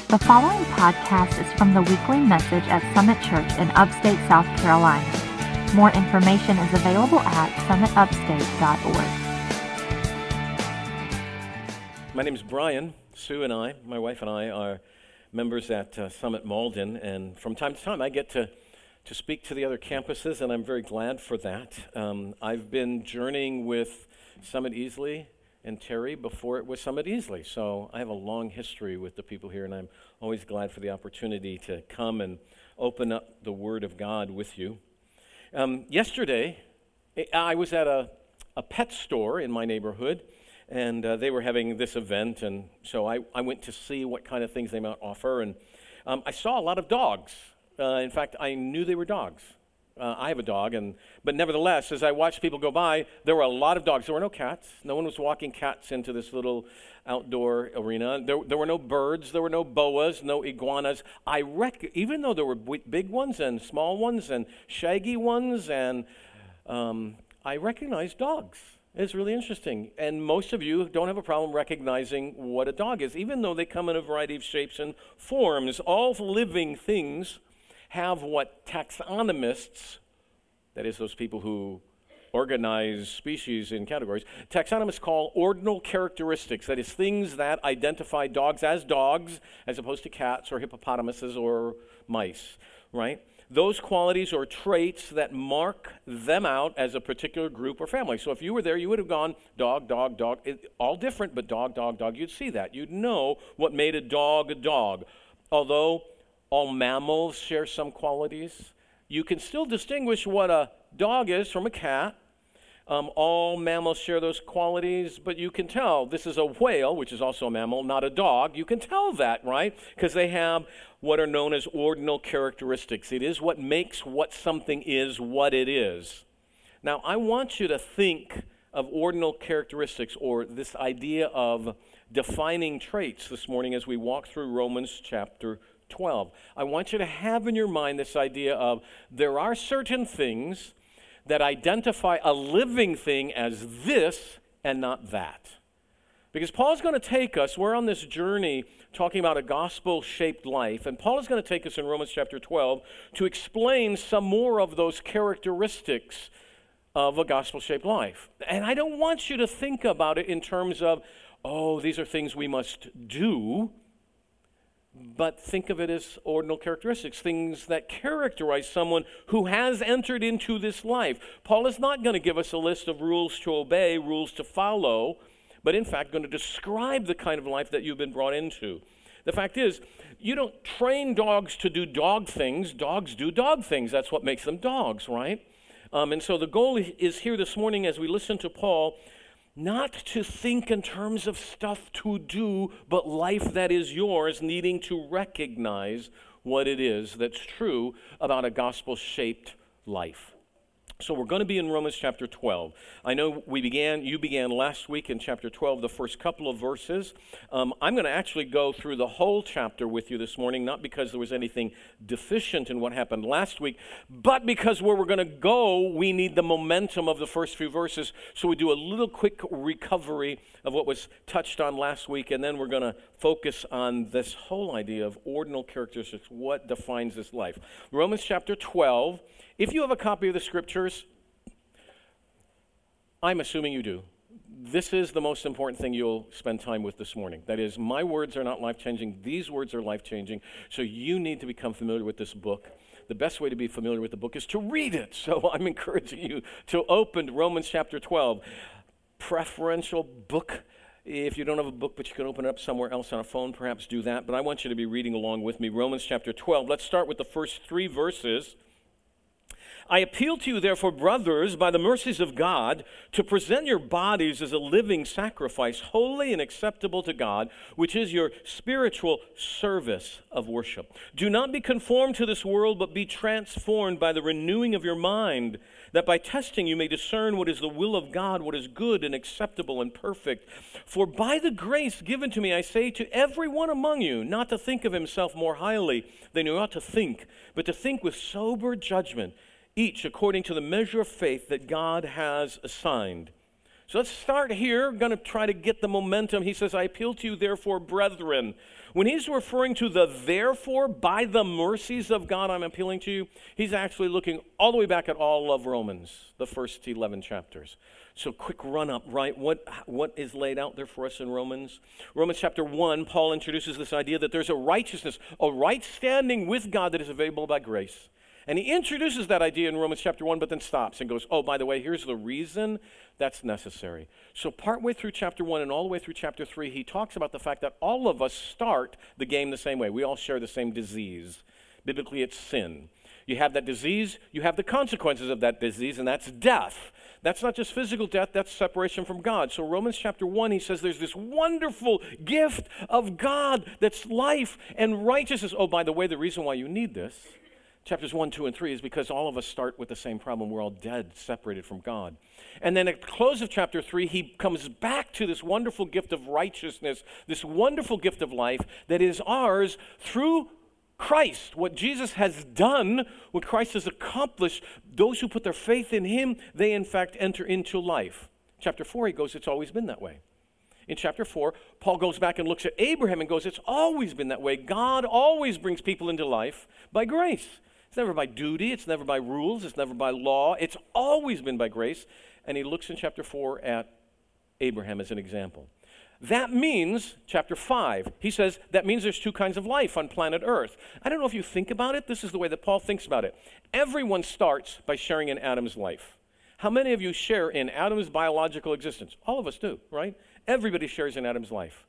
The following podcast is from the weekly message at Summit Church in upstate South Carolina. More information is available at summitupstate.org. My name is Brian. Sue and I, my wife and I, are members at Summit Malden, and from time to time I get to speak to the other campuses, and I'm very glad for that. I've been journeying with Summit Easley and Terry before it was Summit Easley, so I have a long history with the people here, and I'm always glad for the opportunity to come and open up the Word of God with you. Yesterday, I was at a pet store in my neighborhood, and they were having this event, and so I went to see what kind of things they might offer, and I saw a lot of dogs. In fact, I knew they were dogs. I have a dog, but nevertheless, as I watched people go by, there were a lot of dogs. There were no cats. No one was walking cats into this little outdoor arena. There were no birds. There were no boas, no iguanas. Even though there were big ones and small ones and shaggy ones, and I recognized dogs. It's really interesting. And most of you don't have a problem recognizing what a dog is, even though they come in a variety of shapes and forms. All living things have what taxonomists, that is those people who organize species in categories, taxonomists call ordinal characteristics, that is things that identify dogs as opposed to cats or hippopotamuses or mice, right? Those qualities or traits that mark them out as a particular group or family. So if you were there, you would have gone dog, dog, dog, all different, but dog, dog, dog. You'd see that. You'd know what made a dog a dog. Although all mammals share some qualities, you can still distinguish what a dog is from a cat. All mammals share those qualities, but you can tell this is a whale, which is also a mammal, not a dog. You can tell that, right? Because they have what are known as ordinal characteristics. It is what makes what something is what it is. Now, I want you to think of ordinal characteristics, or this idea of defining traits, this morning as we walk through Romans chapter 12. I want you to have in your mind this idea of there are certain things that identify a living thing as this and not that. Because Paul's going to take us, we're on this journey talking about a gospel-shaped life, and Paul is going to take us in Romans chapter 12 to explain some more of those characteristics of a gospel-shaped life. And I don't want you to think about it in terms of, oh, these are things we must do, but think of it as ordinal characteristics, things that characterize someone who has entered into this life. Paul is not going to give us a list of rules to obey, rules to follow, but in fact going to describe the kind of life that you've been brought into. The fact is, you don't train dogs to do dog things. Dogs do dog things. That's what makes them dogs, right? And so the goal is here this morning as we listen to Paul, not to think in terms of stuff to do, but life that is yours, needing to recognize what it is that's true about a gospel-shaped life. So we're going to be in Romans chapter 12. I know you began last week in chapter 12, the first couple of verses. I'm going to actually go through the whole chapter with you this morning, not because there was anything deficient in what happened last week, but because where we're going to go, we need the momentum of the first few verses. So we do a little quick recovery of what was touched on last week, and then we're going to focus on this whole idea of ordinal characteristics, what defines this life. Romans chapter 12. If you have a copy of the scriptures, I'm assuming you do. This is the most important thing you'll spend time with this morning. That is, my words are not life-changing. These words are life-changing. So you need to become familiar with this book. The best way to be familiar with the book is to read it. So I'm encouraging you to open to Romans chapter 12. Preferential book. If you don't have a book, but you can open it up somewhere else on a phone, perhaps do that. But I want you to be reading along with me. Romans chapter 12. Let's start with the first 3 verses. I appeal to you, therefore, brothers, by the mercies of God, to present your bodies as a living sacrifice, holy and acceptable to God, which is your spiritual service of worship. Do not be conformed to this world, but be transformed by the renewing of your mind, that by testing you may discern what is the will of God, what is good and acceptable and perfect. For by the grace given to me, I say to every one among you, not to think of himself more highly than he ought to think, but to think with sober judgment, each according to the measure of faith that God has assigned. So let's start here. Going to try to get the momentum. He says, I appeal to you, therefore, brethren. When he's referring to the therefore, by the mercies of God, I'm appealing to you, he's actually looking all the way back at all of Romans, the first 11 chapters. So quick run up, right? What is laid out there for us in Romans? Romans chapter 1, Paul introduces this idea that there's a righteousness, a right standing with God that is available by grace. And he introduces that idea in Romans chapter 1, but then stops and goes, oh, by the way, here's the reason that's necessary. So partway through chapter 1 and all the way through chapter 3, he talks about the fact that all of us start the game the same way. We all share the same disease. Biblically, it's sin. You have that disease, you have the consequences of that disease, and that's death. That's not just physical death, that's separation from God. So Romans chapter 1, he says there's this wonderful gift of God that's life and righteousness. Oh, by the way, the reason why you need this, chapters 1, 2, and 3, is because all of us start with the same problem. We're all dead, separated from God. And then at the close of chapter 3, he comes back to this wonderful gift of righteousness, this wonderful gift of life that is ours through Christ. What Jesus has done, what Christ has accomplished, those who put their faith in him, they in fact enter into life. Chapter 4, he goes, it's always been that way. In chapter 4, Paul goes back and looks at Abraham and goes, it's always been that way. God always brings people into life by grace. It's never by duty, it's never by rules, it's never by law. It's always been by grace. And he looks in chapter 4 at Abraham as an example. That means, chapter 5, he says, that means there's two kinds of life on planet Earth. I don't know if you think about it. This is the way that Paul thinks about it. Everyone starts by sharing in Adam's life. How many of you share in Adam's biological existence? All of us do, right? Everybody shares in Adam's life.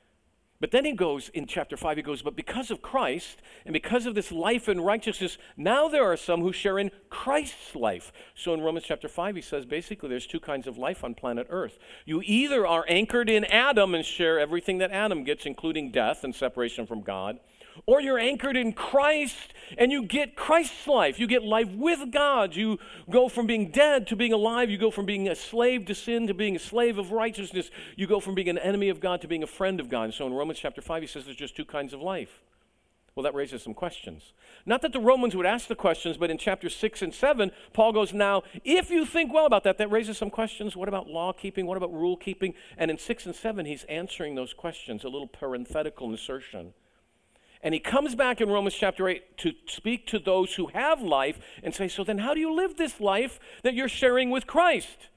But then he goes, in chapter 5, he goes, but because of Christ and because of this life and righteousness, now there are some who share in Christ's life. So in Romans chapter 5, he says, basically, there's two kinds of life on planet Earth. You either are anchored in Adam and share everything that Adam gets, including death and separation from God, or you're anchored in Christ and you get Christ's life. You get life with God. You go from being dead to being alive. You go from being a slave to sin to being a slave of righteousness. You go from being an enemy of God to being a friend of God. And so in Romans chapter 5, he says there's just two kinds of life. Well, that raises some questions. Not that the Romans would ask the questions, but in chapter 6 and 7, Paul goes, now, if you think well about that, that raises some questions. What about law keeping? What about rule keeping? And in 6 and 7, he's answering those questions, a little parenthetical insertion. And he comes back in Romans chapter 8 to speak to those who have life and say, so then how do you live this life that you're sharing with Christ?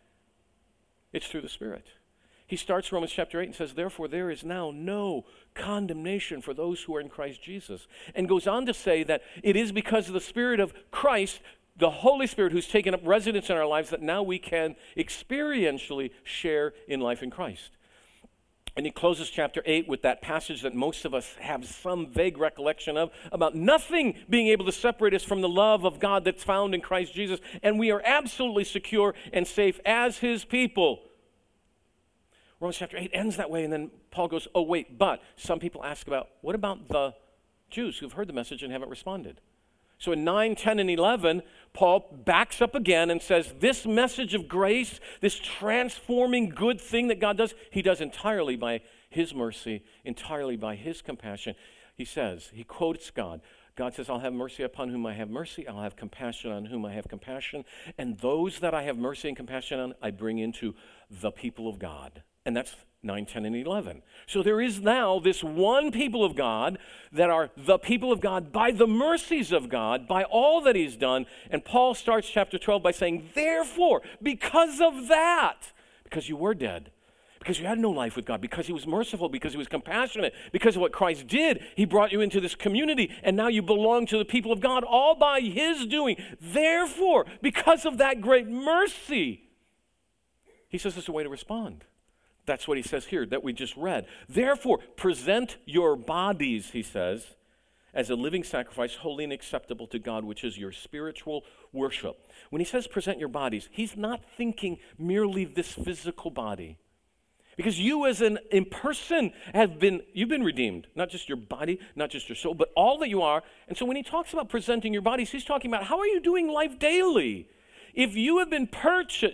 It's through the Spirit. He starts Romans chapter 8 and says, therefore there is now no condemnation for those who are in Christ Jesus. And goes on to say that it is because of the Spirit of Christ, the Holy Spirit who's taken up residence in our lives, that now we can experientially share in life in Christ. And he closes chapter 8 with that passage that most of us have some vague recollection of, about nothing being able to separate us from the love of God that's found in Christ Jesus, and we are absolutely secure and safe as his people. Romans chapter 8 ends that way, and then Paul goes, oh wait, but some people ask about, what about the Jews who've heard the message and haven't responded? So in 9, 10, and 11, Paul backs up again and says this message of grace, this transforming good thing that God does, he does entirely by his mercy, entirely by his compassion. He says, he quotes God. God says, I'll have mercy upon whom I have mercy. I'll have compassion on whom I have compassion. And those that I have mercy and compassion on, I bring into the people of God. And that's 9, 10, and 11. So there is now this one people of God that are the people of God by the mercies of God, by all that he's done. And Paul starts chapter 12 by saying, therefore, because of that, because you were dead, because you had no life with God, because he was merciful, because he was compassionate, because of what Christ did, he brought you into this community, and now you belong to the people of God, all by his doing. Therefore, because of that great mercy, he says there's a way to respond. That's what he says here that we just read. Therefore, present your bodies, he says, as a living sacrifice, holy and acceptable to God, which is your spiritual worship. When he says present your bodies, he's not thinking merely this physical body. Because you as a person you've been redeemed. Not just your body, not just your soul, but all that you are. And so when he talks about presenting your bodies, he's talking about how are you doing life daily? If you have been purchased,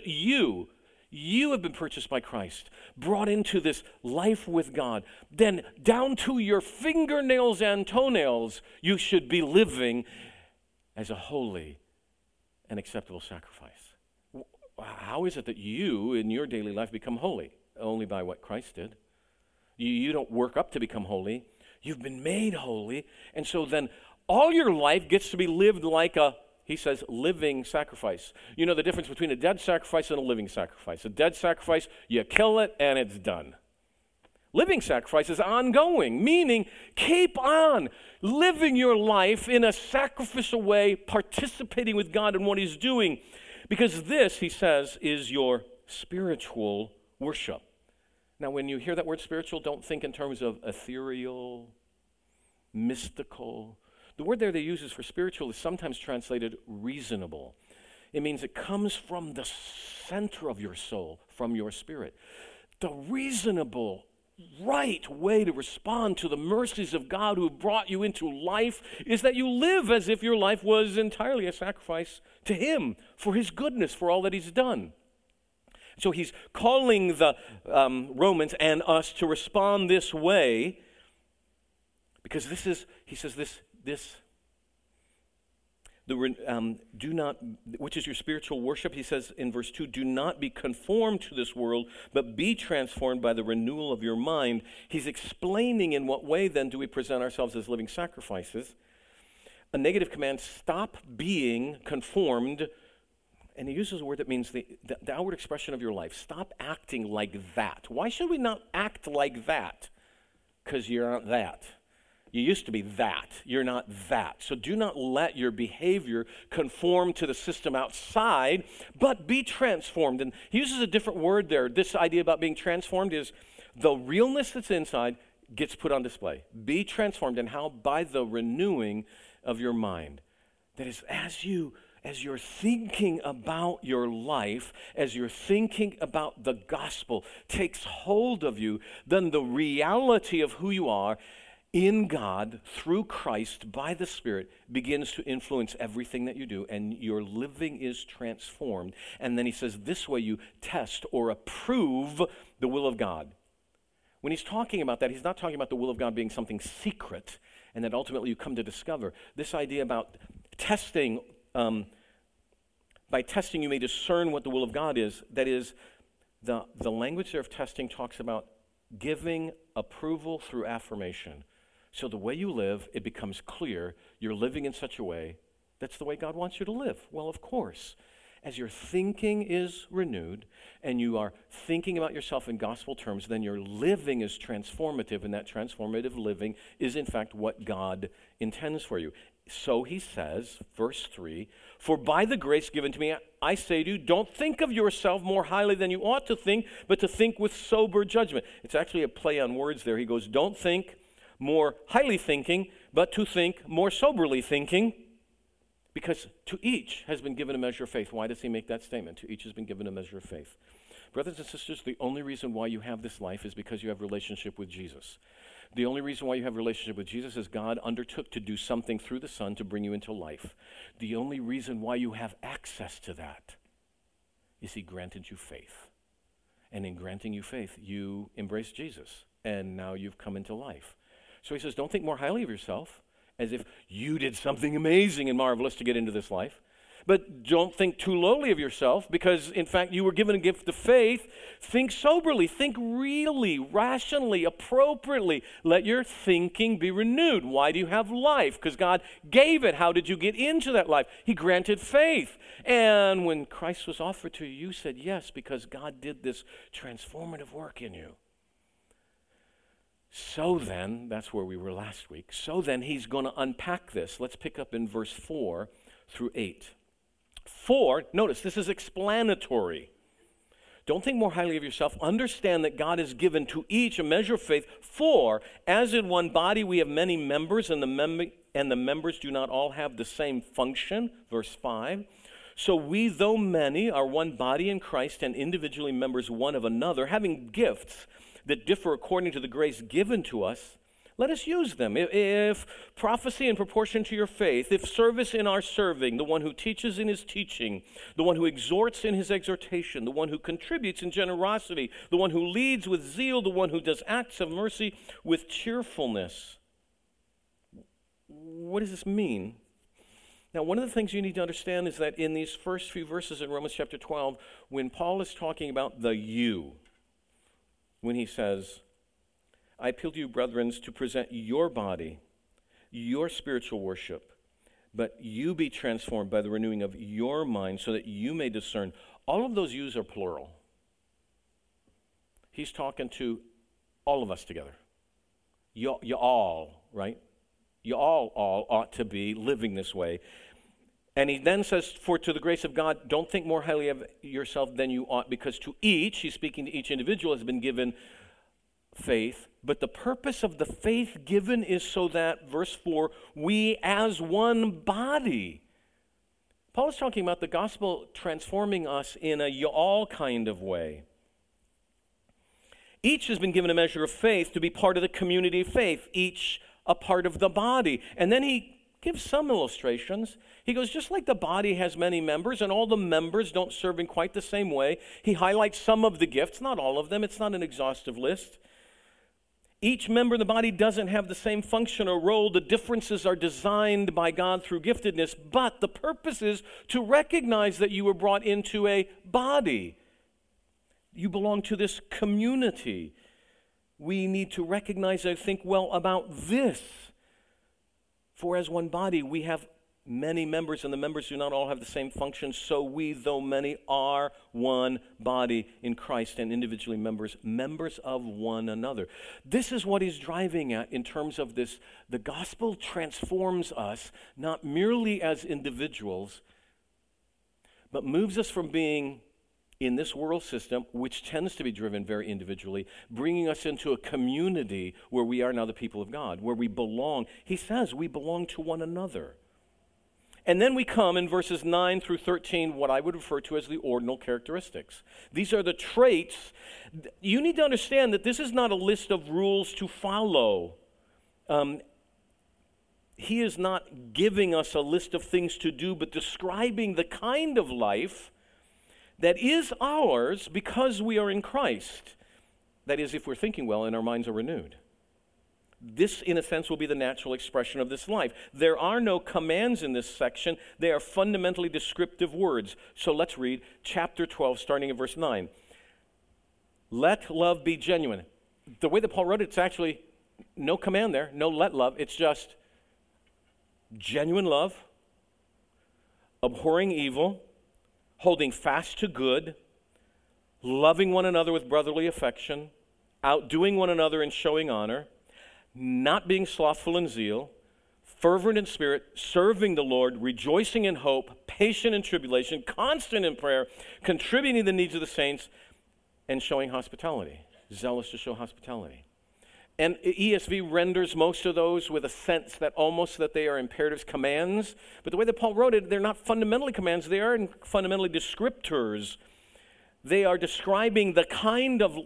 you have been purchased by Christ, brought into this life with God, then down to your fingernails and toenails, you should be living as a holy and acceptable sacrifice. how is it that you, in your daily life, become holy? Only by what Christ did. You don't work up to become holy. You've been made holy. And so then all your life gets to be lived like a, he says, living sacrifice. You know the difference between a dead sacrifice and a living sacrifice. A dead sacrifice, you kill it and it's done. Living sacrifice is ongoing, meaning keep on living your life in a sacrificial way, participating with God in what he's doing. Because this, he says, is your spiritual worship. Now, when you hear that word spiritual, don't think in terms of ethereal, mystical. The word there they use is for spiritual is sometimes translated reasonable. It means it comes from the center of your soul, from your spirit. The reasonable, right way to respond to the mercies of God who have brought you into life is that you live as if your life was entirely a sacrifice to him for his goodness, for all that he's done. So he's calling the Romans and us to respond this way because this is, he says, do not, which is your spiritual worship, he says in verse 2, do not be conformed to this world, but be transformed by the renewal of your mind. He's explaining in what way then do we present ourselves as living sacrifices. A negative command, stop being conformed. And he uses a word that means the outward expression of your life. Stop acting like that. Why should we not act like that? Because you're not that. You used to be that. You're not that. So do not let your behavior conform to the system outside, but be transformed. And he uses a different word there. This idea about being transformed is the realness that's inside gets put on display. Be transformed. And how? By the renewing of your mind. That is, as you're thinking about your life, as you're thinking about the gospel takes hold of you, then the reality of who you are in God, through Christ, by the Spirit, begins to influence everything that you do, and your living is transformed. And then he says, this way you test or approve the will of God. When he's talking about that, he's not talking about the will of God being something secret, and that ultimately you come to discover. This idea about testing, by testing you may discern what the will of God is. That is, the language there of testing talks about giving approval through affirmation. So the way you live, it becomes clear you're living in such a way that's the way God wants you to live. Well, of course, as your thinking is renewed and you are thinking about yourself in gospel terms, then your living is transformative, and that transformative living is in fact what God intends for you. So he says, verse 3, for by the grace given to me, I say to you, don't think of yourself more highly than you ought to think, but to think with sober judgment. It's actually a play on words there. He goes, don't think more highly thinking, but to think more soberly thinking, because to each has been given a measure of faith. Why does he make that statement? To each has been given a measure of faith. Brothers and sisters, the only reason why you have this life is because you have a relationship with Jesus. The only reason why you have a relationship with Jesus is God undertook to do something through the Son to bring you into life. The only reason why you have access to that is he granted you faith. And in granting you faith, you embrace Jesus, and now you've come into life. So he says, don't think more highly of yourself as if you did something amazing and marvelous to get into this life. But don't think too lowly of yourself, because in fact you were given a gift of faith. Think soberly, think really, rationally, appropriately. Let your thinking be renewed. Why do you have life? Because God gave it. How did you get into that life? He granted faith. And when Christ was offered to you, you said yes, because God did this transformative work in you. So then, that's where we were last week. So then he's going to unpack this. Let's pick up in verse 4 through 8. 4, notice, this is explanatory. Don't think more highly of yourself. Understand that God has given to each a measure of faith. For, as in one body we have many members, and the members do not all have the same function. Verse 5. So we, though many, are one body in Christ, and individually members one of another, having gifts that differ according to the grace given to us, let us use them. If prophecy in proportion to your faith, if service in our serving, the one who teaches in his teaching, the one who exhorts in his exhortation, the one who contributes in generosity, the one who leads with zeal, the one who does acts of mercy with cheerfulness. What does this mean? Now, one of the things you need to understand is that in these first few verses in Romans chapter 12, when Paul is talking about the you, when he says, I appeal to you, brethren, to present your body, your spiritual worship, but you be transformed by the renewing of your mind so that you may discern. All of those yous are plural. He's talking to all of us together. You all, right? You all ought to be living this way. And he then says, for to the grace of God, don't think more highly of yourself than you ought, because to each, he's speaking to each individual, has been given faith. But the purpose of the faith given is so that, verse 4, we as one body. Paul is talking about the gospel transforming us in a y'all kind of way. Each has been given a measure of faith to be part of the community of faith, each a part of the body. And then he gives some illustrations. He goes, just like the body has many members and all the members don't serve in quite the same way, he highlights some of the gifts, not all of them. It's not an exhaustive list. Each member of the body doesn't have the same function or role. The differences are designed by God through giftedness, but the purpose is to recognize that you were brought into a body. You belong to this community. We need to recognize and think well about this. For as one body, we have many members, and the members do not all have the same function. So we, though many, are one body in Christ and individually members of one another. This is what he's driving at in terms of this. The gospel transforms us, not merely as individuals, but moves us from being in this world system, which tends to be driven very individually, bringing us into a community where we are now the people of God, where we belong. He says we belong to one another. And then we come in verses 9 through 13, what I would refer to as the ordinal characteristics. These are the traits. You need to understand that this is not a list of rules to follow. He is not giving us a list of things to do, but describing the kind of life that is ours because we are in Christ. That is, if we're thinking well and our minds are renewed. This, in a sense, will be the natural expression of this life. There are no commands in this section. They are fundamentally descriptive words. So let's read chapter 12, starting at verse 9. Let love be genuine. The way that Paul wrote it, it's actually no command there, no let love. It's just genuine love, abhorring evil, holding fast to good, loving one another with brotherly affection, outdoing one another in showing honor, not being slothful in zeal, fervent in spirit, serving the Lord, rejoicing in hope, patient in tribulation, constant in prayer, contributing to the needs of the saints, and showing hospitality, zealous to show hospitality. And ESV renders most of those with a sense that almost that they are imperatives, commands. But the way that Paul wrote it, they're not fundamentally commands. They are fundamentally descriptors. They are describing the kind of...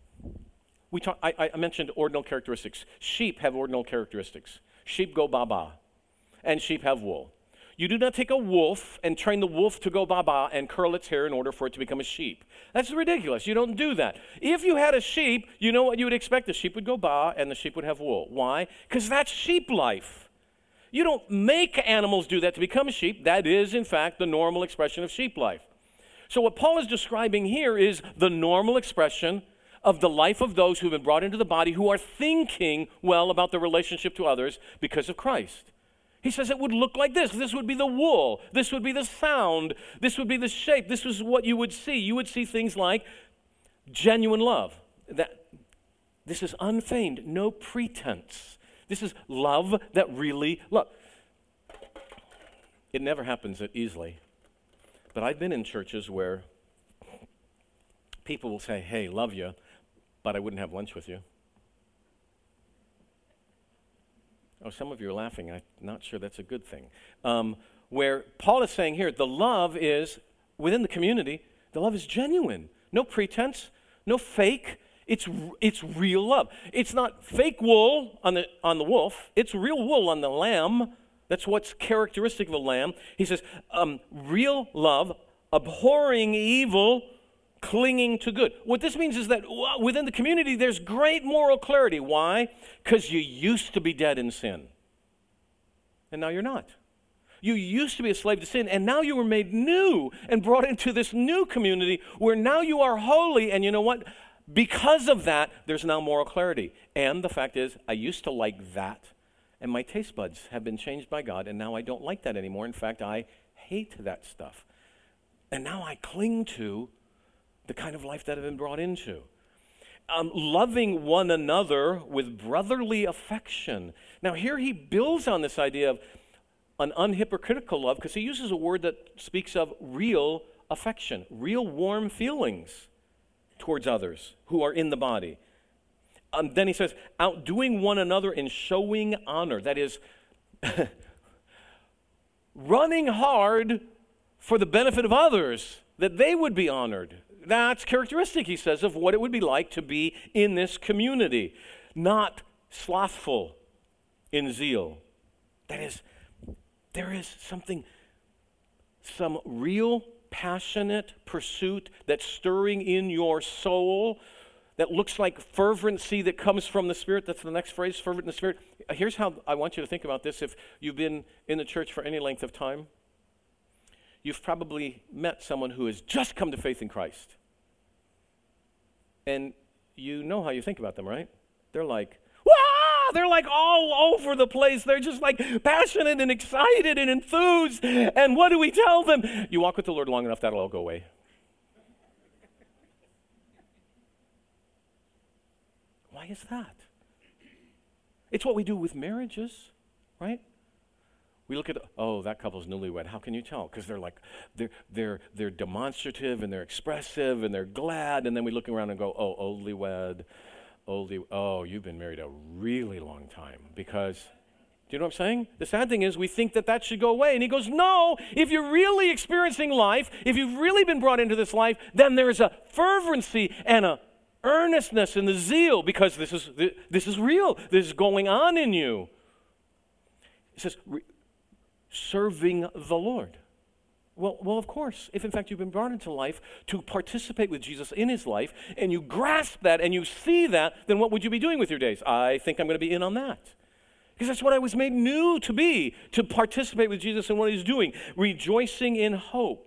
I mentioned ordinal characteristics. Sheep have ordinal characteristics. Sheep go ba-ba, and sheep have wool. You do not take a wolf and train the wolf to go ba-ba and curl its hair in order for it to become a sheep. That's ridiculous. You don't do that. If you had a sheep, you know what you would expect. The sheep would go ba and the sheep would have wool. Why? Because that's sheep life. You don't make animals do that to become sheep. That is, in fact, the normal expression of sheep life. So what Paul is describing here is the normal expression of the life of those who have been brought into the body who are thinking well about their relationship to others because of Christ. He says it would look like this. This would be the wool. This would be the sound. This would be the shape. This is what you would see. You would see things like genuine love. This is unfeigned, no pretense. This is love that really love. It never happens that easily. But I've been in churches where people will say, hey, love you, but I wouldn't have lunch with you. Oh, some of you are laughing. I'm not sure that's a good thing. Where Paul is saying here, the love is, within the community, the love is genuine. No pretense, no fake. It's real love. It's not fake wool on the wolf. It's real wool on the lamb. That's what's characteristic of a lamb. He says, real love, abhorring evil, clinging to good. What this means is that within the community, there's great moral clarity. Why? Because you used to be dead in sin. And now you're not. You used to be a slave to sin, and now you were made new and brought into this new community where now you are holy. And you know what? Because of that, there's now moral clarity. And the fact is, I used to like that, and my taste buds have been changed by God, and now I don't like that anymore. In fact, I hate that stuff. And now I cling to the kind of life that I've been brought into. Loving one another with brotherly affection. Now here he builds on this idea of an unhypocritical love, because he uses a word that speaks of real affection, real warm feelings towards others who are in the body. Then he says, outdoing one another in showing honor. That is, running hard for the benefit of others, that they would be honored. That's characteristic, he says, of what it would be like to be in this community. Not slothful in zeal. That is, there is some real passionate pursuit that's stirring in your soul that looks like fervency that comes from the Spirit. That's the next phrase, fervent in the Spirit. Here's how I want you to think about this. If you've been in the church for any length of time, you've probably met someone who has just come to faith in Christ. And you know how you think about them, right? They're like, they're like all over the place. They're just like passionate and excited and enthused. And what do we tell them? You walk with the Lord long enough, that'll all go away. Why is that? It's what we do with marriages, right? We look at, that couple's newlywed. How can you tell? Because they're like, they're demonstrative and they're expressive and they're glad. And then we look around and go, oldly wed. You've been married a really long time. Because, do you know what I'm saying? The sad thing is we think that should go away. And he goes, no, if you're really experiencing life, if you've really been brought into this life, then there's a fervency and a earnestness in the zeal, because this is real. This is going on in you. It says, serving the Lord. Well, of course, if in fact you've been brought into life to participate with Jesus in his life, and you grasp that and you see that, then what would you be doing with your days? I think I'm going to be in on that. Because that's what I was made new to be, to participate with Jesus in what he's doing. Rejoicing in hope.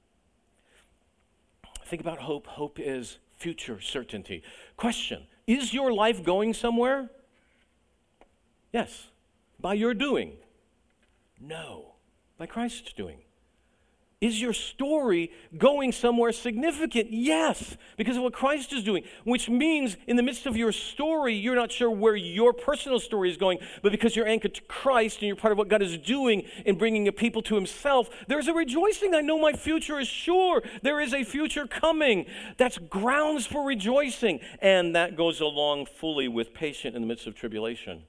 Think about hope. Hope is future certainty. Question, is your life going somewhere? Yes. By your doing? No. By Christ's doing. Is your story going somewhere significant? Yes, because of what Christ is doing, which means in the midst of your story, you're not sure where your personal story is going, but because you're anchored to Christ and you're part of what God is doing in bringing a people to himself, there's a rejoicing. I know my future is sure. There is a future coming. That's grounds for rejoicing, and that goes along fully with patient in the midst of tribulation.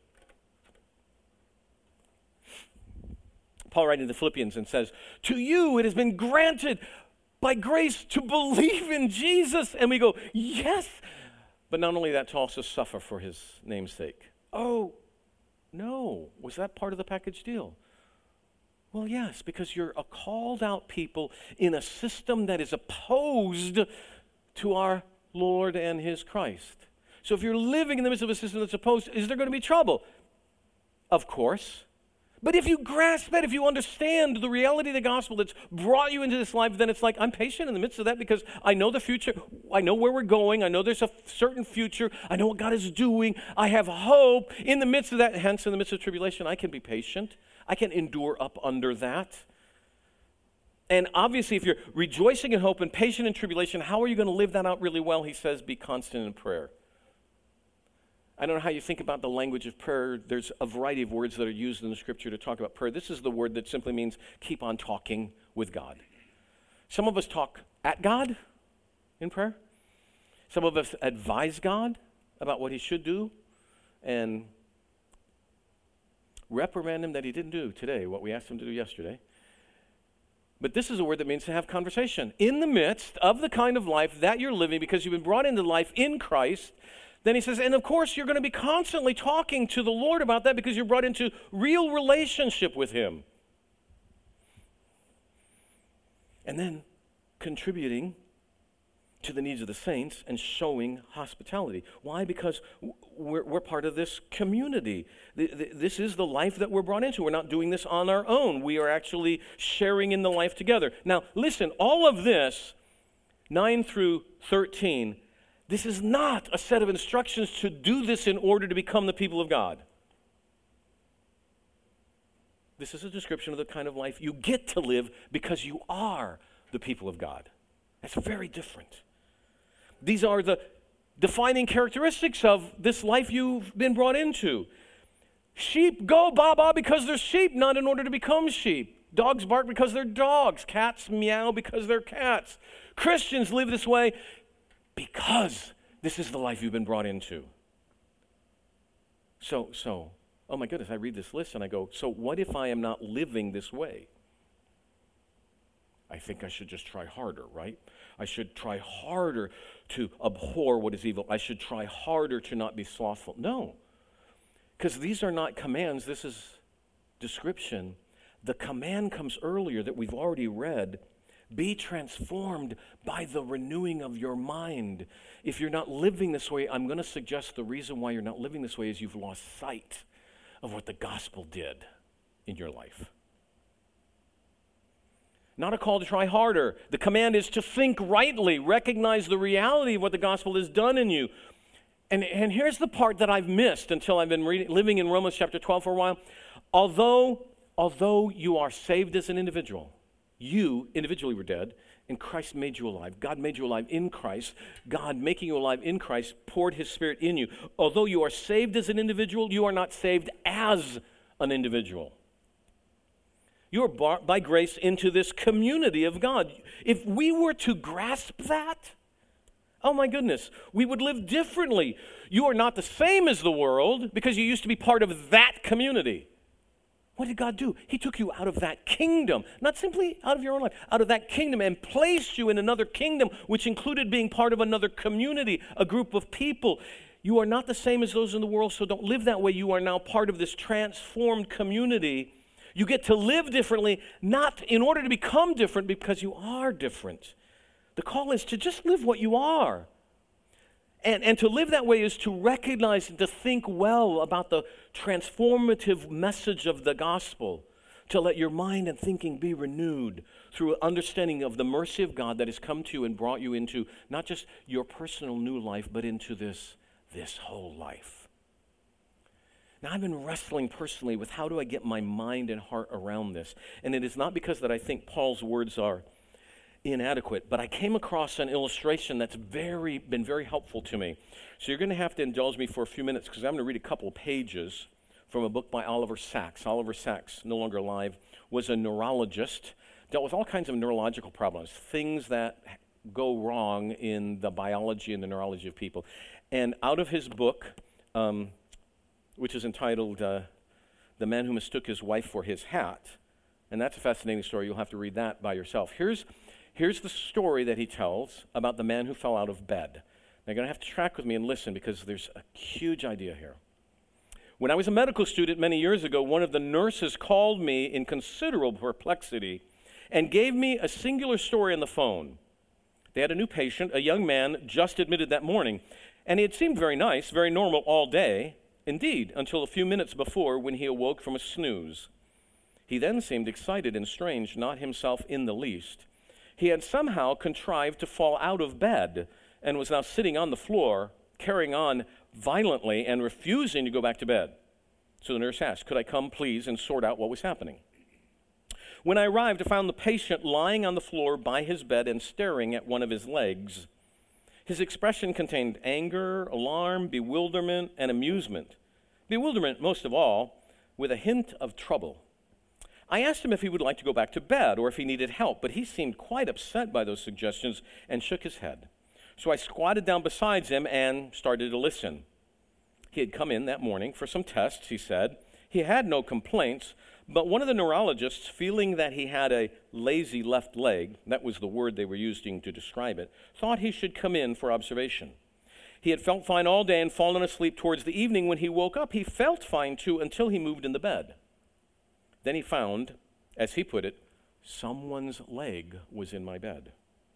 Paul writing to the Philippians and says, to you it has been granted by grace to believe in Jesus. And we go, yes. But not only that, to also suffer for his name's sake. Oh, no. Was that part of the package deal? Well, yes, because you're a called out people in a system that is opposed to our Lord and his Christ. So if you're living in the midst of a system that's opposed, is there going to be trouble? Of course. But if you grasp that, if you understand the reality of the gospel that's brought you into this life, then it's like, I'm patient in the midst of that because I know the future. I know where we're going. I know there's a certain future. I know what God is doing. I have hope in the midst of that. Hence, in the midst of tribulation, I can be patient. I can endure up under that. And obviously, if you're rejoicing in hope and patient in tribulation, how are you going to live that out really well? He says, be constant in prayer. I don't know how you think about the language of prayer. There's a variety of words that are used in the scripture to talk about prayer. This is the word that simply means keep on talking with God. Some of us talk at God in prayer. Some of us advise God about what he should do and reprimand him that he didn't do today, what we asked him to do yesterday. But this is a word that means to have conversation. In the midst of the kind of life that you're living, because you've been brought into life in Christ, then he says, and of course you're going to be constantly talking to the Lord about that because you're brought into real relationship with him. And then contributing to the needs of the saints and showing hospitality. Why? Because we're part of this community. This is the life that we're brought into. We're not doing this on our own. We are actually sharing in the life together. Now, listen, all of this, 9 through 13, this is not a set of instructions to do this in order to become the people of God. This is a description of the kind of life you get to live because you are the people of God. That's very different. These are the defining characteristics of this life you've been brought into. Sheep go ba-ba because they're sheep, not in order to become sheep. Dogs bark because they're dogs. Cats meow because they're cats. Christians live this way because this is the life you've been brought into. So, oh my goodness, I read this list and I go, so what if I am not living this way? I think I should just try harder, right? I should try harder to abhor what is evil. I should try harder to not be slothful. No, because these are not commands. This is description. The command comes earlier that we've already read. Be transformed by the renewing of your mind. If you're not living this way, I'm going to suggest the reason why you're not living this way is you've lost sight of what the gospel did in your life. Not a call to try harder. The command is to think rightly, recognize the reality of what the gospel has done in you. And here's the part that I've missed until I've been living in Romans chapter 12 for a while. Although you are saved as an individual, you individually were dead, and Christ made you alive. God made you alive in Christ. God making you alive in Christ poured his Spirit in you. Although you are saved as an individual, you are not saved as an individual. You are brought by grace into this community of God. If we were to grasp that, oh my goodness, we would live differently. You are not the same as the world because you used to be part of that community. What did God do? He took you out of that kingdom, not simply out of your own life, out of that kingdom and placed you in another kingdom, which included being part of another community, a group of people. You are not the same as those in the world, so don't live that way. You are now part of this transformed community. You get to live differently, not in order to become different, because you are different. The call is to just live what you are. And to live that way is to recognize and to think well about the transformative message of the gospel, to let your mind and thinking be renewed through understanding of the mercy of God that has come to you and brought you into not just your personal new life, but into this whole life. Now, I've been wrestling personally with how do I get my mind and heart around this. And it is not because that I think Paul's words are inadequate, but I came across an illustration that's been very helpful to me. So you're going to have to indulge me for a few minutes because I'm going to read a couple of pages from a book by Oliver Sacks. Oliver Sacks, no longer alive, was a neurologist, dealt with all kinds of neurological problems, things that go wrong in the biology and the neurology of people. And out of his book, which is entitled The Man Who Mistook His Wife for His Hat. And that's a fascinating story. You'll have to read that by yourself. Here's the story that he tells about the man who fell out of bed. Now, you're going to have to track with me and listen because there's a huge idea here. When I was a medical student many years ago, one of the nurses called me in considerable perplexity and gave me a singular story on the phone. They had a new patient, a young man, just admitted that morning. And he had seemed very nice, very normal all day. Indeed, until a few minutes before when he awoke from a snooze. He then seemed excited and strange, not himself in the least. He had somehow contrived to fall out of bed and was now sitting on the floor, carrying on violently and refusing to go back to bed. So the nurse asked, could I come, please, and sort out what was happening? When I arrived, I found the patient lying on the floor by his bed and staring at one of his legs. His expression contained anger, alarm, bewilderment, and amusement. Bewilderment, most of all, with a hint of trouble. I asked him if he would like to go back to bed or if he needed help, but he seemed quite upset by those suggestions and shook his head. So I squatted down beside him and started to listen. He had come in that morning for some tests, he said. He had no complaints, but one of the neurologists, feeling that he had a lazy left leg, that was the word they were using to describe it, thought he should come in for observation. He had felt fine all day and fallen asleep towards the evening. When he woke up, he felt fine too until he moved in the bed. Then he found, as he put it, someone's leg was in my bed.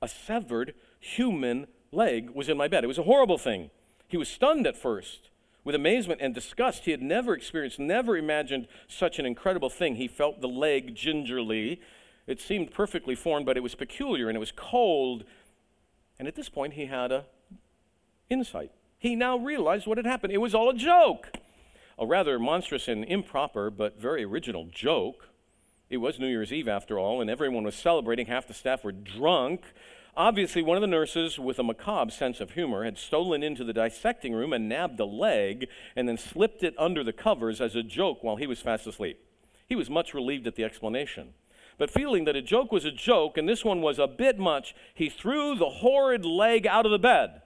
A severed human leg was in my bed. It was a horrible thing. He was stunned at first with amazement and disgust. He had never experienced, never imagined such an incredible thing. He felt the leg gingerly. It seemed perfectly formed, but it was peculiar and it was cold. And at this point, he had an insight. He now realized what had happened. It was all a joke. A rather monstrous and improper, but very original joke. It was New Year's Eve, after all, and everyone was celebrating. Half the staff were drunk. Obviously, one of the nurses, with a macabre sense of humor, had stolen into the dissecting room and nabbed a leg and then slipped it under the covers as a joke while he was fast asleep. He was much relieved at the explanation. But feeling that a joke was a joke and this one was a bit much, he threw the horrid leg out of the bed.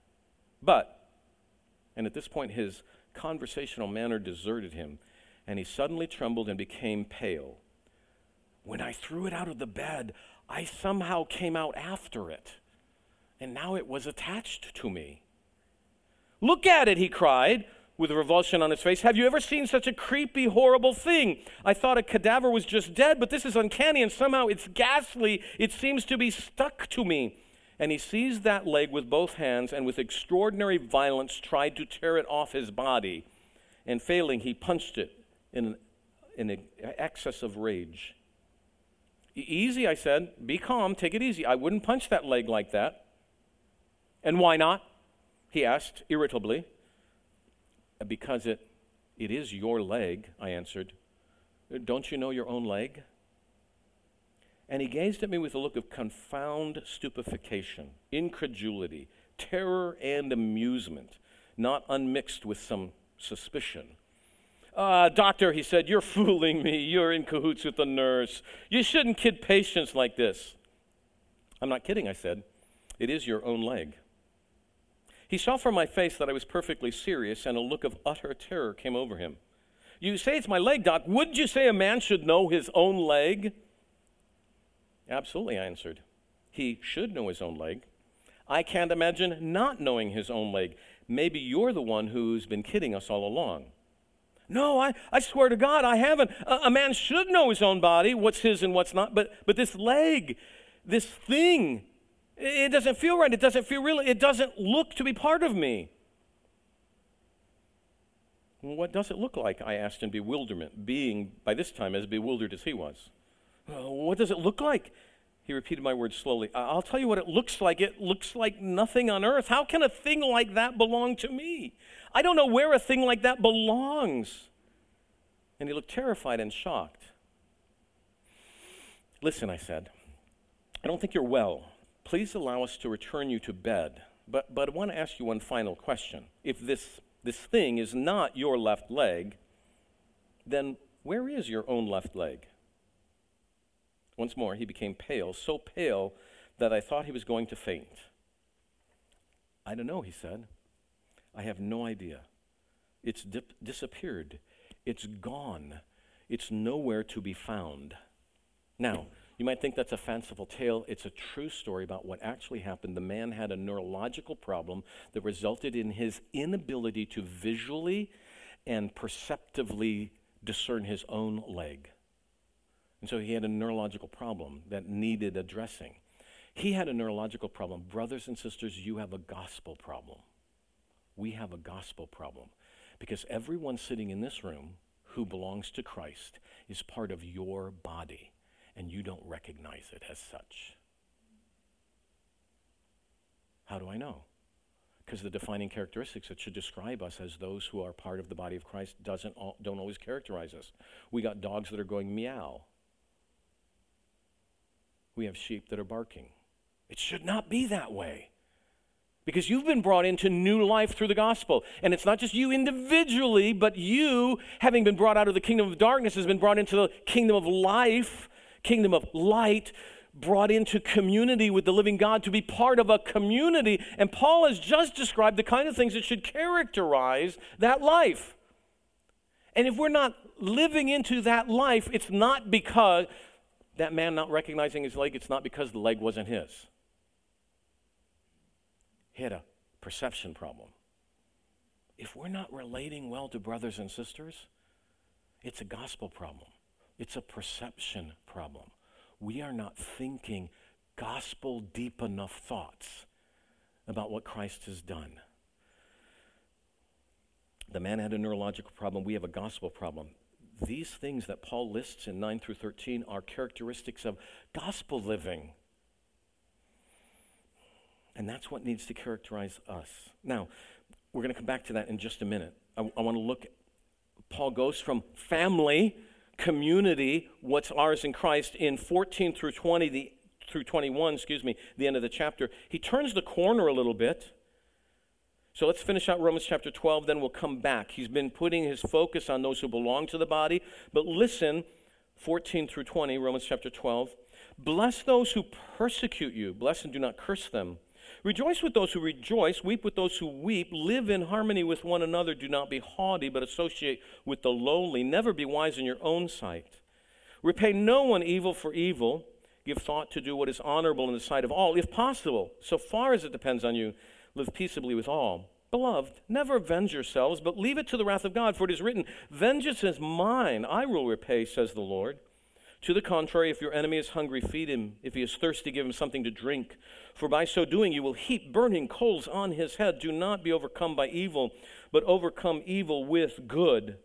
And at this point, his conversational manner deserted him, and he suddenly trembled and became pale. When I threw it out of the bed, I somehow came out after it, and now it was attached to me. Look at it, he cried, with revulsion on his face. Have you ever seen such a creepy, horrible thing? I thought a cadaver was just dead, but this is uncanny, and somehow it's ghastly. It seems to be stuck to me. And he seized that leg with both hands and with extraordinary violence tried to tear it off his body. And failing, he punched it in an excess of rage. Easy, I said. Be calm. Take it easy. I wouldn't punch that leg like that. And why not? He asked irritably. Because it is your leg, I answered. Don't you know your own leg? And he gazed at me with a look of confound stupefaction, incredulity, terror, and amusement, not unmixed with some suspicion. Doctor, he said, you're fooling me. You're in cahoots with the nurse. You shouldn't kid patients like this. I'm not kidding, I said. It is your own leg. He saw from my face that I was perfectly serious, and a look of utter terror came over him. You say it's my leg, Doc. Wouldn't you say a man should know his own leg? Absolutely, I answered. He should know his own leg. I can't imagine not knowing his own leg. Maybe you're the one who's been kidding us all along. No, I swear to God, I haven't. A man should know his own body, what's his and what's not, but this leg, this thing, it doesn't feel right. It doesn't feel real. It doesn't look to be part of me. What does it look like? I asked in bewilderment, being by this time as bewildered as he was. What does it look like? He repeated my words slowly. I'll tell you what it looks like. It looks like nothing on earth. How can a thing like that belong to me? I don't know where a thing like that belongs. And he looked terrified and shocked. Listen, I said, I don't think you're well. Please allow us to return you to bed. But I want to ask you one final question. If this thing is not your left leg, then where is your own left leg? Once more, he became pale, so pale that I thought he was going to faint. I don't know, he said. I have no idea. It's disappeared. It's gone. It's nowhere to be found. Now, you might think that's a fanciful tale. It's a true story about what actually happened. The man had a neurological problem that resulted in his inability to visually and perceptively discern his own leg. And so he had a neurological problem that needed addressing. He had a neurological problem. Brothers and sisters, you have a gospel problem. We have a gospel problem. Because everyone sitting in this room who belongs to Christ is part of your body, and you don't recognize it as such. How do I know? Because the defining characteristics that should describe us as those who are part of the body of Christ don't always characterize us. We got dogs that are going meow. We have sheep that are barking. It should not be that way. Because you've been brought into new life through the gospel. And it's not just you individually, but you, having been brought out of the kingdom of darkness, has been brought into the kingdom of life, kingdom of light, brought into community with the living God to be part of a community. And Paul has just described the kind of things that should characterize that life. And if we're not living into that life, it's not because that man not recognizing his leg, it's not because the leg wasn't his. He had a perception problem. If we're not relating well to brothers and sisters, it's a gospel problem. It's a perception problem. We are not thinking gospel deep enough thoughts about what Christ has done. The man had a neurological problem. We have a gospel problem. These things that Paul lists in 9 through 13 are characteristics of gospel living. And that's what needs to characterize us. Now, we're going to come back to that in just a minute. I want to look, Paul goes from family, community, what's ours in Christ, in 14 through 21, the end of the chapter. He turns the corner a little bit. So let's finish out Romans chapter 12, then we'll come back. He's been putting his focus on those who belong to the body. But listen, 14 through 20, Romans chapter 12. Bless those who persecute you. Bless and do not curse them. Rejoice with those who rejoice. Weep with those who weep. Live in harmony with one another. Do not be haughty, but associate with the lowly. Never be wise in your own sight. Repay no one evil for evil. Give thought to do what is honorable in the sight of all, if possible. So far as it depends on you, live peaceably with all. Beloved, never avenge yourselves, but leave it to the wrath of God, for it is written, vengeance is mine, I will repay, says the Lord. To the contrary, if your enemy is hungry, feed him. If he is thirsty, give him something to drink. For by so doing, you will heap burning coals on his head. Do not be overcome by evil, but overcome evil with good.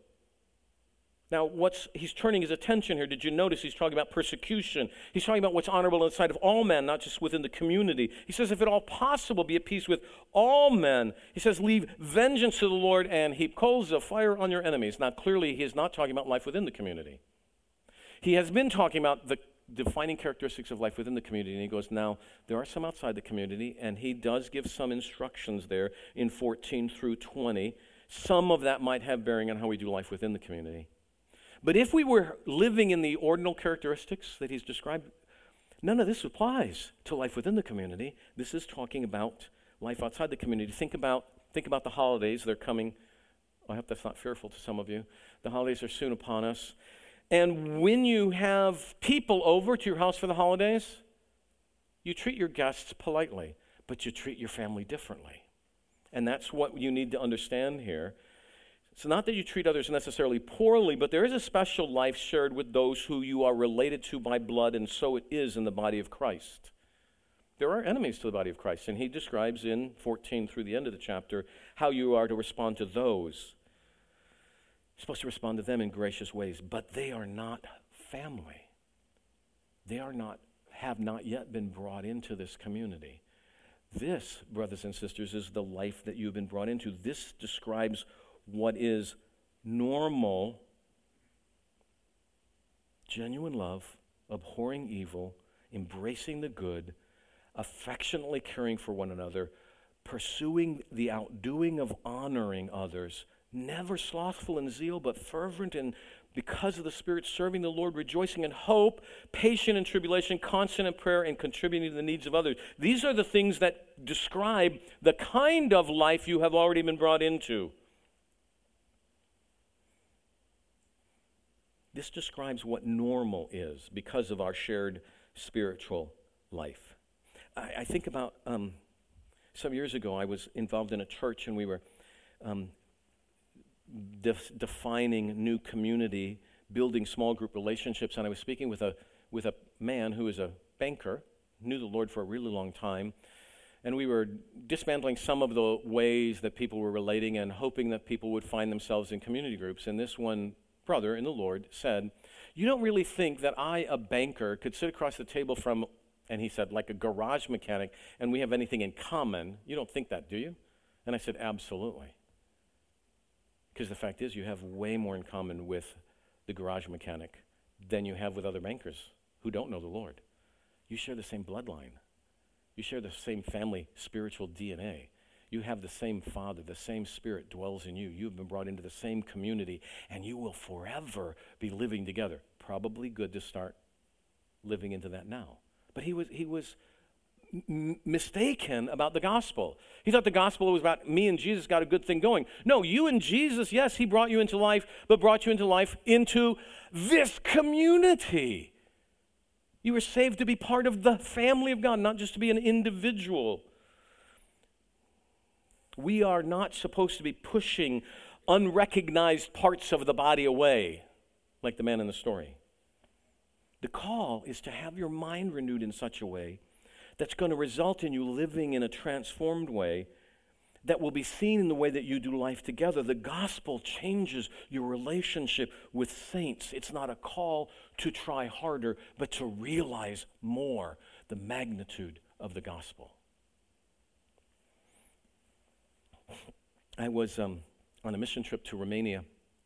Now, he's turning his attention here. Did you notice he's talking about persecution? He's talking about what's honorable in the sight of all men, not just within the community. He says, if at all possible, be at peace with all men. He says, leave vengeance to the Lord and heap coals of fire on your enemies. Now, clearly, he is not talking about life within the community. He has been talking about the defining characteristics of life within the community, and he goes, now, there are some outside the community, and he does give some instructions there in 14 through 20. Some of that might have bearing on how we do life within the community. But if we were living in the ordinal characteristics that he's described, none of this applies to life within the community. This is talking about life outside the community. Think about the holidays. They're coming. I hope that's not fearful to some of you. The holidays are soon upon us. And when you have people over to your house for the holidays, you treat your guests politely, but you treat your family differently. And that's what you need to understand here. It's not that you treat others necessarily poorly, but there is a special life shared with those who you are related to by blood, and so it is in the body of Christ. There are enemies to the body of Christ, and he describes in 14 through the end of the chapter how you are to respond to those. You're supposed to respond to them in gracious ways, but they are not family. They have not yet been brought into this community. This, brothers and sisters, is the life that you've been brought into. This describes what is normal, genuine love, abhorring evil, embracing the good, affectionately caring for one another, pursuing the outdoing of honoring others, never slothful in zeal, but fervent in because of the Spirit, serving the Lord, rejoicing in hope, patient in tribulation, constant in prayer, and contributing to the needs of others. These are the things that describe the kind of life you have already been brought into. This describes what normal is because of our shared spiritual life. I think about some years ago, I was involved in a church, and we were defining new community, building small group relationships, and I was speaking with a man who is a banker, knew the Lord for a really long time, and we were dismantling some of the ways that people were relating and hoping that people would find themselves in community groups. And this one brother in the Lord said, you don't really think that I, a banker, could sit across the table from, and he said, like a garage mechanic, and we have anything in common? You don't think that, do you? And I said, absolutely. Because the fact is, you have way more in common with the garage mechanic than you have with other bankers who don't know the Lord. You share the same bloodline. You share the same family spiritual DNA. You have the same Father, the same Spirit dwells in you. You've been brought into the same community, and you will forever be living together. Probably good to start living into that now. But he was mistaken about the gospel. He thought the gospel was about me and Jesus got a good thing going. No, you and Jesus, yes, he brought you into life, but brought you into life into this community. You were saved to be part of the family of God, not just to be an individual. We are not supposed to be pushing unrecognized parts of the body away, like the man in the story. The call is to have your mind renewed in such a way that's going to result in you living in a transformed way that will be seen in the way that you do life together. The gospel changes your relationship with saints. It's not a call to try harder, but to realize more the magnitude of the gospel. I was on a mission trip to Romania.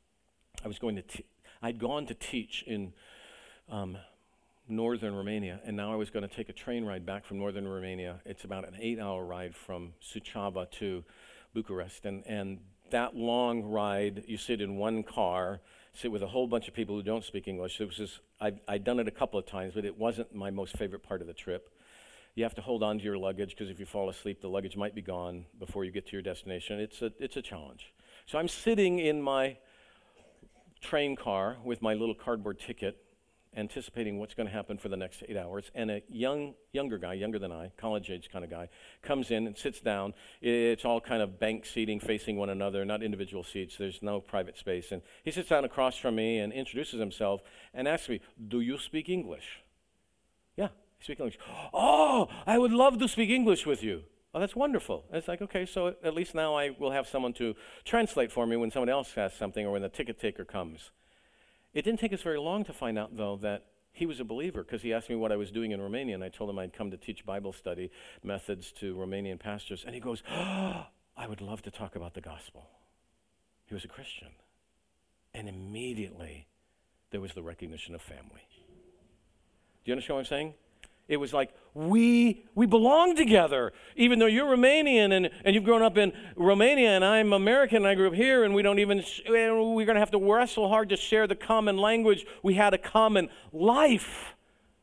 I'd gone to teach in northern Romania, and now I was going to take a train ride back from northern Romania. It's about an 8-hour ride from Suceava to Bucharest, and that long ride, you sit in one car, sit with a whole bunch of people who don't speak English. It was just, I'd done it a couple of times, but it wasn't my most favorite part of the trip. You have to hold on to your luggage, because if you fall asleep, the luggage might be gone before you get to your destination. It's a challenge. So I'm sitting in my train car with my little cardboard ticket, anticipating what's going to happen for the next 8 hours, and a younger guy, younger than I, college-age kind of guy, comes in and sits down. It's all kind of bank seating facing one another, not individual seats. There's no private space. And he sits down across from me and introduces himself and asks me, "Do you speak English?" "Yeah, I speak English." "Oh, I would love to speak English with you." "Oh, that's wonderful." And it's like, okay, so at least now I will have someone to translate for me when someone else asks something or when the ticket taker comes. It didn't take us very long to find out, though, that he was a believer, because he asked me what I was doing in Romania, and I told him I'd come to teach Bible study methods to Romanian pastors. And he goes, "Oh, I would love to talk about the gospel." He was a Christian. And immediately, there was the recognition of family. Do you understand what I'm saying? It was like, we belong together, even though you're Romanian and you've grown up in Romania and I'm American and I grew up here, and we're going to have to wrestle hard to share the common language. We had a common life.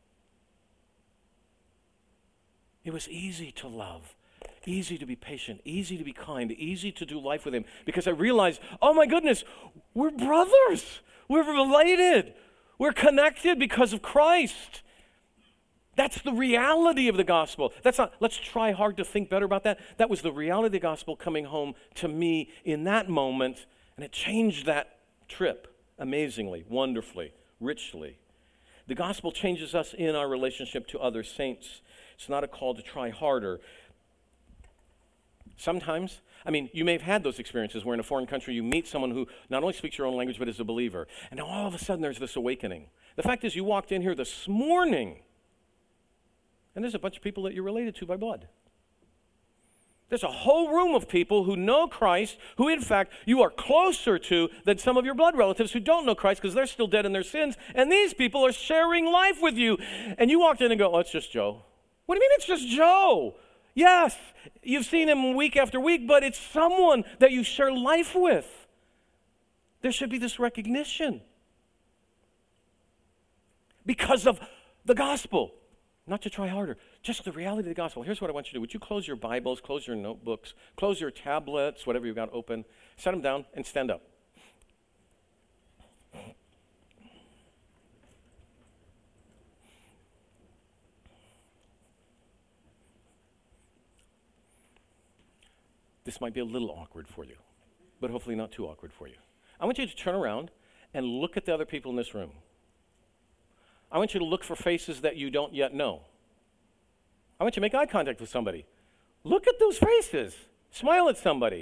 It was easy to love, easy to be patient, easy to be kind, easy to do life with him, because I realized, oh my goodness, we're brothers. We're related. We're connected because of Christ. That's the reality of the gospel. That's not, let's try hard to think better about that. That was the reality of the gospel coming home to me in that moment, and it changed that trip amazingly, wonderfully, richly. The gospel changes us in our relationship to other saints. It's not a call to try harder. Sometimes, you may have had those experiences where in a foreign country you meet someone who not only speaks your own language but is a believer, and now all of a sudden there's this awakening. The fact is, you walked in here this morning and there's a bunch of people that you're related to by blood. There's a whole room of people who know Christ, who in fact you are closer to than some of your blood relatives who don't know Christ because they're still dead in their sins, and these people are sharing life with you. And you walked in and go, "Oh, it's just Joe." "What do you mean it's just Joe?" Yes, you've seen him week after week, but it's someone that you share life with. There should be this recognition because of the gospel. Not to try harder, just the reality of the gospel. Here's what I want you to do. Would you close your Bibles, close your notebooks, close your tablets, whatever you've got open, set them down, and stand up. This might be a little awkward for you, but hopefully not too awkward for you. I want you to turn around and look at the other people in this room. I want you to look for faces that you don't yet know. I want you to make eye contact with somebody. Look at those faces. Smile at somebody.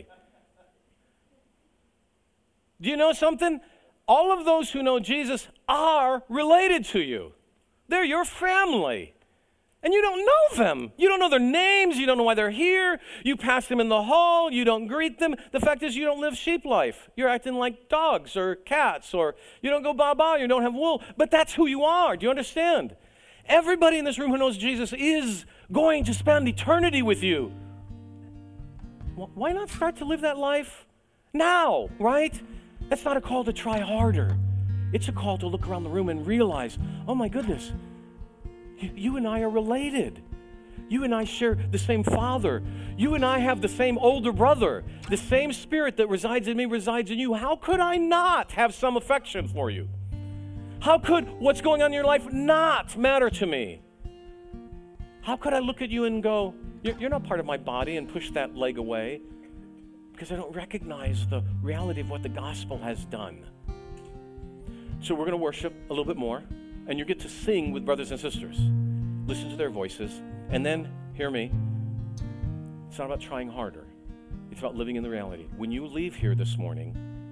Do you know something? All of those who know Jesus are related to you. They're your family. And you don't know them. You don't know their names. You don't know why they're here. You pass them in the hall. You don't greet them. The fact is, you don't live sheep life. You're acting like dogs or cats, or you don't go ba-ba. You don't have wool. But that's who you are. Do you understand? Everybody in this room who knows Jesus is going to spend eternity with you. Why not start to live that life now, right? That's not a call to try harder. It's a call to look around the room and realize, oh my goodness, you and I are related. You and I share the same Father. You and I have the same older brother. The same Spirit that resides in me resides in you. How could I not have some affection for you? How could what's going on in your life not matter to me? How could I look at you and go, you're not part of my body, and push that leg away? Because I don't recognize the reality of what the gospel has done. So we're going to worship a little bit more, and you get to sing with brothers and sisters. Listen to their voices. And then, hear me, it's not about trying harder. It's about living in the reality. When you leave here this morning,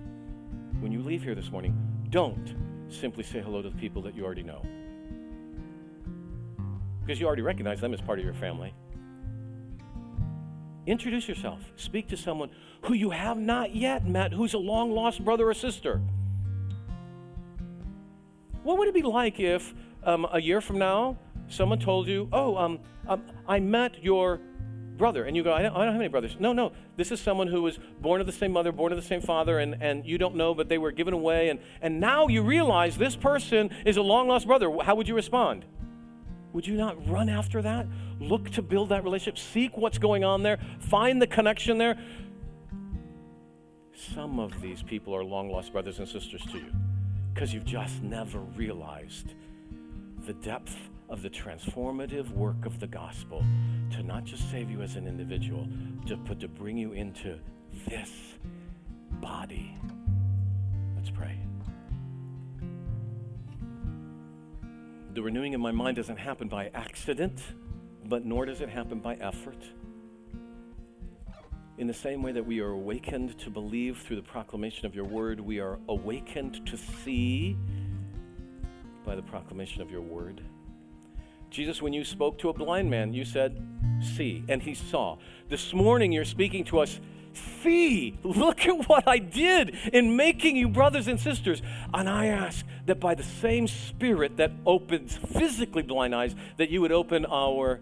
don't simply say hello to the people that you already know. Because you already recognize them as part of your family. Introduce yourself. Speak to someone who you have not yet met, who's a long-lost brother or sister. What would it be like if a year from now, someone told you, I met your brother, and you go, I don't have any brothers. No, this is someone who was born of the same mother, born of the same father, and you don't know, but they were given away, and now you realize this person is a long-lost brother. How would you respond? Would you not run after that? Look to build that relationship. Seek what's going on there. Find the connection there. Some of these people are long-lost brothers and sisters to you because you've just never realized the depth of the transformative work of the gospel to not just save you as an individual, but to bring you into this body. Let's pray. The renewing of my mind doesn't happen by accident, but nor does it happen by effort. In the same way that we are awakened to believe through the proclamation of your word, we are awakened to see by the proclamation of your word. Jesus, when you spoke to a blind man, you said, see, and he saw. This morning you're speaking to us, see, look at what I did in making you brothers and sisters. And I ask that by the same Spirit that opens physically blind eyes, that you would open our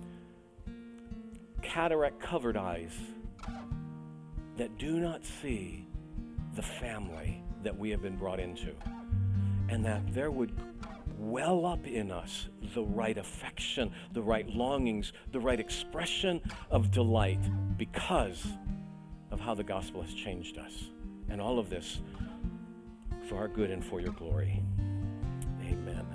cataract-covered eyes that do not see the family that we have been brought into, and that there would well up in us the right affection, the right longings, the right expression of delight because of how the gospel has changed us. And all of this for our good and for your glory. Amen.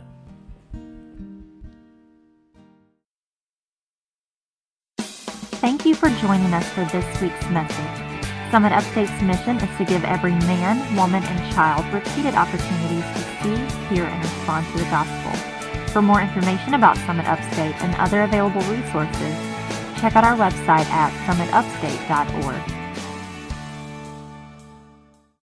Thank you for joining us for this week's message. Summit Upstate's mission is to give every man, woman, and child repeated opportunities to see, hear, and respond to the gospel. For more information about Summit Upstate and other available resources, check out our website at summitupstate.org.